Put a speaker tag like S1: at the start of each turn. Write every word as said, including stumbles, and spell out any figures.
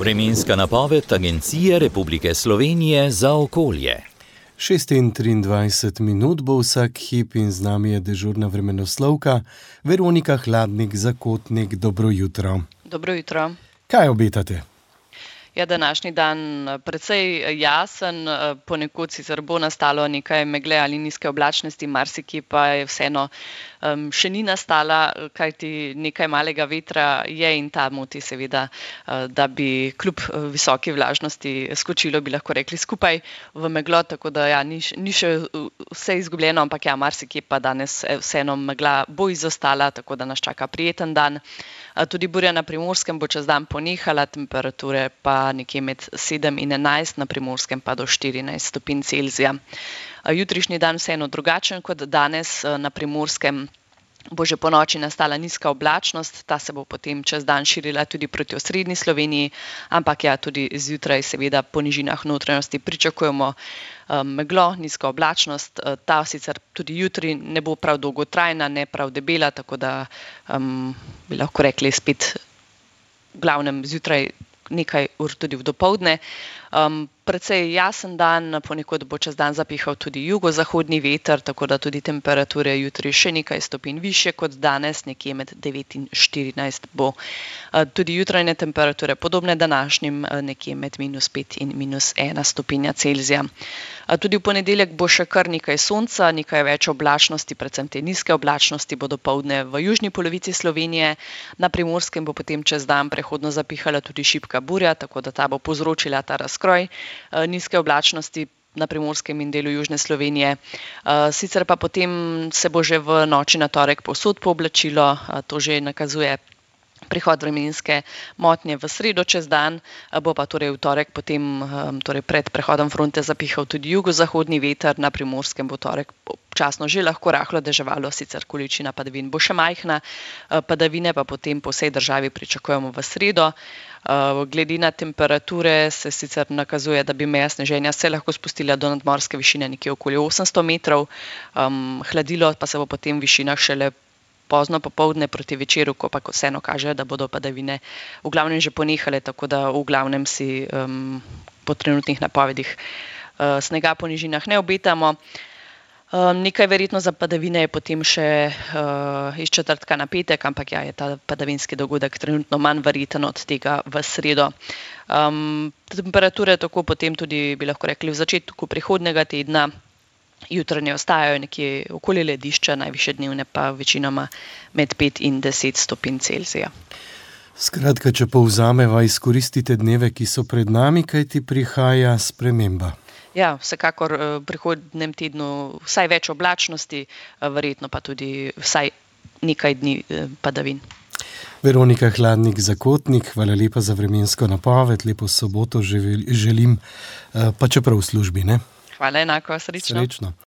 S1: Vremenska napoved Agencije Republike Slovenije za okolje.
S2: šest in triindvajset minut bo vsak hip in z nami je dežurna vremenoslovka Veronika Hladnik-Zakotnik. Dobro jutro.
S3: Dobro jutro.
S2: Kaj obetate?
S3: Ja, današnji dan precej jasen, ponekod sicer bo nastalo nekaj megle ali nizke oblačnosti, marsikje pa je vseeno um, še ni nastala, kajti nekaj malega vetra je in ta moti seveda, da bi kljub visoki vlažnosti skočilo, bi lahko rekli, skupaj v meglo, tako da ja, ni, ni še vse izgubljeno, ampak ja, marsikje pa danes vseeno megla bo izostala, tako da nas čaka prijeten dan. Tudi burja na Primorskem bo čez dan ponehala, temperature pa nekje med sedem in enajst, na Primorskem pa do štirinajst stopinj Celzija. Jutrišnji dan vseeno drugačen kot danes, na Primorskem bo že ponoči nastala nizka oblačnost, ta se bo potem čez dan širila tudi proti osrednji Sloveniji, ampak ja, tudi zjutraj seveda po nižinah notranjosti pričakujemo um, meglo, nizko oblačnost. Ta sicer tudi jutri ne bo prav dolgotrajna, ne prav debela, tako da um, bi lahko rekli spet v glavnem zjutraj nekaj ur tudi v dopoldne. Um, precej jasen dan, ponekod bo čez dan zapihal tudi jugozahodni veter, tako da tudi temperature jutri še nekaj stopinj višje kot danes, nekje med devet in štirinajst bo. Uh, tudi jutranje temperature podobne današnjim, uh, nekje med minus pet in minus ena stopinja Celzija. Uh, tudi v ponedeljek bo še kar nekaj sonca, nekaj več oblačnosti, predvsem te nizke oblačnosti bo dopoldne v južni polovici Slovenije. Na Primorskem bo potem čez dan prehodno zapihala tudi šibka burja, tako da ta bo povzročila ta razkroj nizke oblačnosti na Primorskem in delu južne Slovenije. Sicer pa potem se bo že v noči na torek povsod pooblačilo, to že nakazuje prihod vremenske motnje v sredo čez dan, bo pa torej v torek potem torej pred prehodom fronte zapihal tudi jugozahodni veter, na Primorskem bo torek občasno že lahko rahlo deževalo, sicer količina padavin bo še majhna, padavine pa potem po vsej državi pričakujemo v sredo. Glede na temperature se sicer nakazuje, da bi meja sneženja se lahko spustila do nadmorske višine nekje okoli osemsto metrov, um, hladilo pa se bo potem v višinah šele pozno popoldne proti večeru, ko pa vseeno kaže, da bodo padavine v glavnem že ponehale, tako da v glavnem si um, po trenutnih napovedih uh, snega po nižinah ne obetamo. Um, nekaj verjetno za padavine je potem še uh, iz četrtka na petek, ampak ja, je ta padavinski dogodek trenutno manj verjeten od tega v sredo. Um, temperature tako potem tudi, bi lahko rekli, v začetku prihodnjega tedna jutranje ostajajo nekje okoli ledišča, najvišje dnevne pa večinoma med pet in deset stopinj Celzija.
S2: Skratka, če povzameva, izkoristite dneve, ki so pred nami, kaj ti prihaja sprememba.
S3: Ja, vsekakor v prihodnjem tednu vsaj več oblačnosti, verjetno pa tudi vsaj nekaj dni padavin.
S2: Veronika Hladnik-Zakotnik, hvala lepa za vremensko napoved, lepo soboto želim, pa čeprav v službi, ne?
S3: Hvala enako, srečno.
S2: Srečno.